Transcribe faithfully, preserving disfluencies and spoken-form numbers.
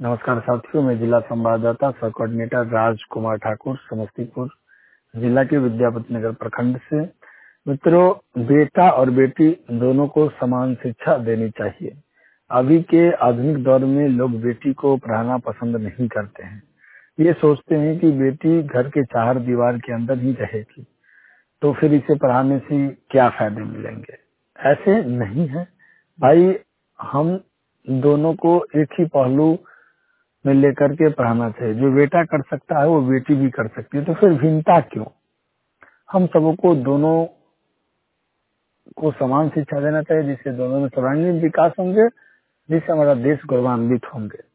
नमस्कार साथियों, मैं जिला संवाददाता सह कोऑर्डिनेटर राजकुमार ठाकुर समस्तीपुर जिला के विद्यापति नगर प्रखंड से। मित्रों, बेटा और बेटी दोनों को समान शिक्षा देनी चाहिए। अभी के आधुनिक दौर में लोग बेटी को पढ़ाना पसंद नहीं करते हैं। ये सोचते हैं कि बेटी घर के चार दीवार के अंदर ही रहेगी, तो फिर इसे पढ़ाने से क्या फायदे मिलेंगे। ऐसे नहीं है भाई, हम दोनों को एक ही पहलू में लेकर के पढ़ाना चाहिए। जो बेटा कर सकता है वो बेटी भी कर सकती है, तो फिर भिन्नता क्यों। हम सबको दोनों को समान शिक्षा देना चाहिए, जिससे दोनों में सर्वांगीण विकास होंगे, जिससे हमारा देश गौरवान्वित होंगे।